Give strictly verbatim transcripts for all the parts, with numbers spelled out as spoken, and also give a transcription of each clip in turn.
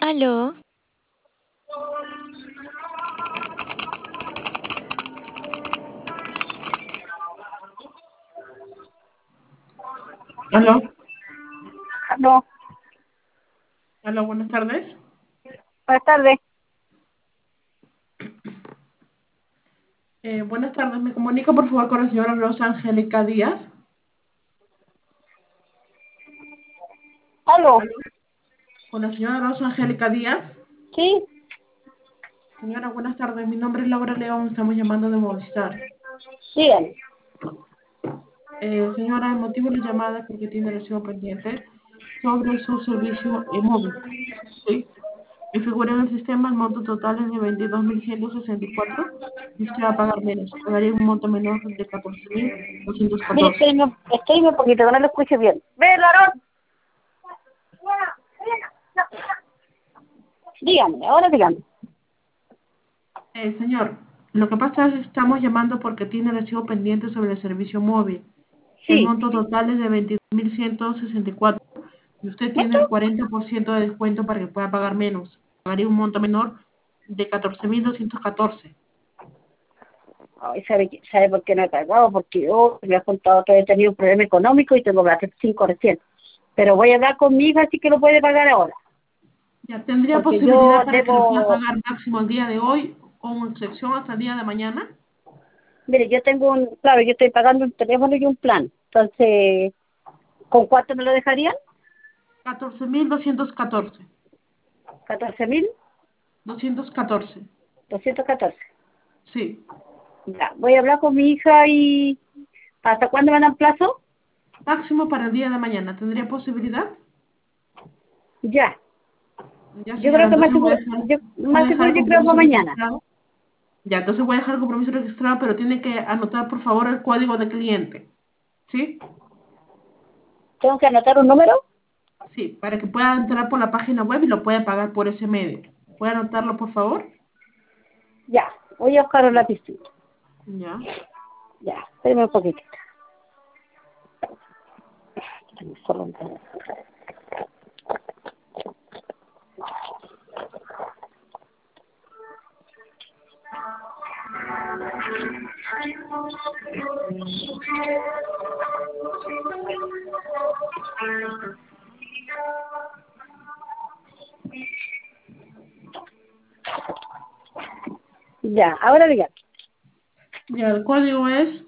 Aló, Aló, No, aló, buenas tardes. buenas tardes. Eh, buenas tardes, me comunico por favor con la señora Rosa Angélica Díaz. ¿Aló? Aló, con la señora Rosa Angélica Díaz. Sí, Señora, buenas tardes, mi nombre es Laura León, estamos llamando de Movistar. dígame. Eh, señora, el motivo de la llamada es porque tiene recibo pendiente sobre su servicio eh, móvil. ¿Sí? Y figura en el sistema el monto total es de veintidós mil ciento sesenta y cuatro y usted va a pagar menos, pagaría un monto menor de catorce mil doscientos Mire, catorce. espérame, espérame un poquito, que no lo escucho bien. ¡Ve, Larón! Dígame, ahora dígame. Eh, señor, lo que pasa es que estamos llamando porque tiene recibo pendiente sobre el servicio móvil. El Sí. monto total es de veintidós mil ciento sesenta y cuatro y usted tiene ¿Cuánto? el cuarenta por ciento de descuento para que pueda pagar menos. Pagaría un monto menor de catorce mil doscientos catorce. Ay, ¿sabe, qué- ¿sabe por qué no he pagado? Porque yo me he contado que he tenido un problema económico y tengo que hacer cinco recién. Pero voy a hablar con mi hija, así que lo puede pagar ahora. Ya tendría Porque yo posibilidad para que lo pueda debo... pagar máximo el día de hoy, con excepción hasta el día de mañana. Mire, yo tengo un... Claro, yo estoy pagando un teléfono y un plan. Entonces, ¿con cuánto me lo dejarían? catorce mil doscientos catorce. Catorce mil doscientos catorce. doscientos catorce. Sí. Ya, voy a hablar con mi hija y... ¿Hasta cuándo me dan plazo? Máximo para el día de mañana. ¿Tendría posibilidad? Ya. Ya, Yo señora, creo que más entonces voy a seguro, dejar, yo, voy más a dejar seguro el yo creo para compromiso mañana. registrado. Ya, entonces voy a dejar el compromiso registrado, pero tiene que anotar, por favor, el código de cliente. ¿Sí? ¿Tengo que anotar un número? Sí, para que pueda entrar por la página web y lo pueda pagar por ese medio. ¿Puede anotarlo, por favor? Ya. Voy a buscar un lapicito. Ya. Ya. Espérame un poquito. Solo un poquito. Ya. Ahora diga. Ya, el código es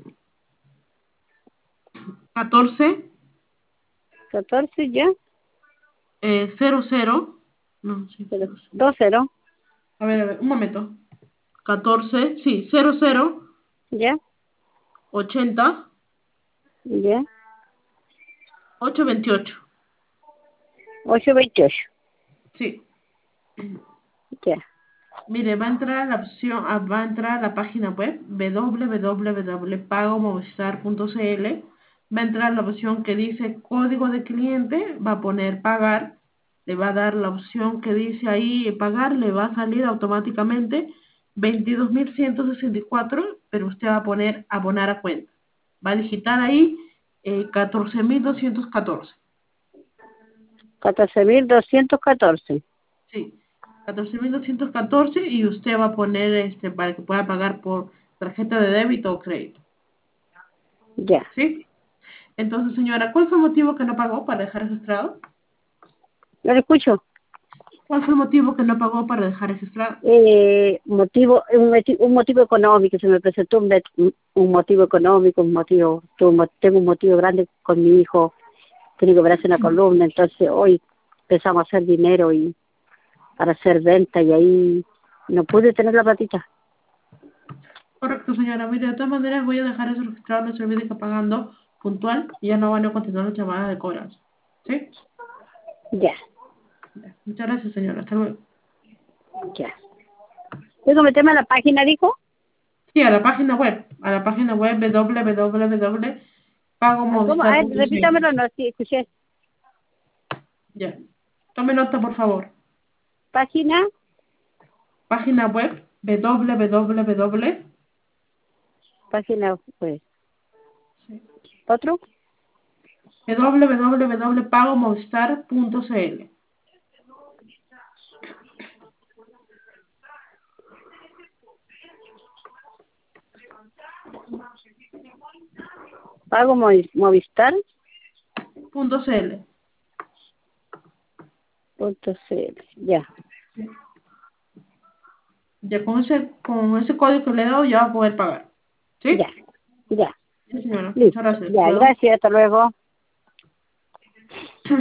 catorce catorce ya. eh, cero cero. No, sí, Cero- cero cero. dos cero. A ver, a ver, un momento. catorce, sí, cero cero Ya. ochenta Ya. ocho veintiocho. ocho veintiocho. Sí. Ya. Mire, va a entrar a la opción, ah, va a entrar a la página web w w w punto pago movistar punto c l. Va a entrar a la opción que dice código de cliente, va a poner pagar, le va a dar la opción que dice ahí pagar, le va a salir automáticamente veintidós mil ciento sesenta y cuatro, pero usted va a poner abonar a cuenta. Va a digitar ahí eh, catorce mil doscientos catorce. catorce mil doscientos catorce. Sí, catorce mil doscientos catorce y usted va a poner este para que pueda pagar por tarjeta de débito o crédito. Ya. ¿Sí? Entonces, señora, ¿cuál fue el motivo que no pagó para dejar registrado? No le escucho. ¿Cuál fue el motivo que no pagó para dejar registrado? Eh, motivo, un, moti- un motivo económico, se me presentó un, met- un un motivo económico, un motivo, tuve un mo- tengo un motivo grande con mi hijo, tengo que operarse una columna, entonces hoy empezamos a hacer dinero y para hacer venta y ahí no pude tener la platita. Correcto, señora. Mire, de todas maneras voy a dejar eso registrado en el servicio que pagando puntual y ya no van a continuar las llamadas de cobranza. ¿Sí? Ya, Ya. Muchas gracias, señora. Hasta luego. ya. ¿Puedo meterme a la página, dijo? Sí, a la página web, a la página web w w w punto pago ¿A ¿Cómo? movistar A ver, punto c l. repítamelo, no, sí, escuché. Ya. Tome nota, por favor. Página, Página web www. página, pues, Sí. ¿otro? w w w punto pago movistar punto c l. Pago Movi- Movistar punto cl. punto cl. Ya, Ya con ese, con ese código que le he dado ya va a poder pagar. ya, ¿Sí? ya. Sí, señora. Muchas Listo. gracias. Hasta Ya, luego. gracias. Hasta luego.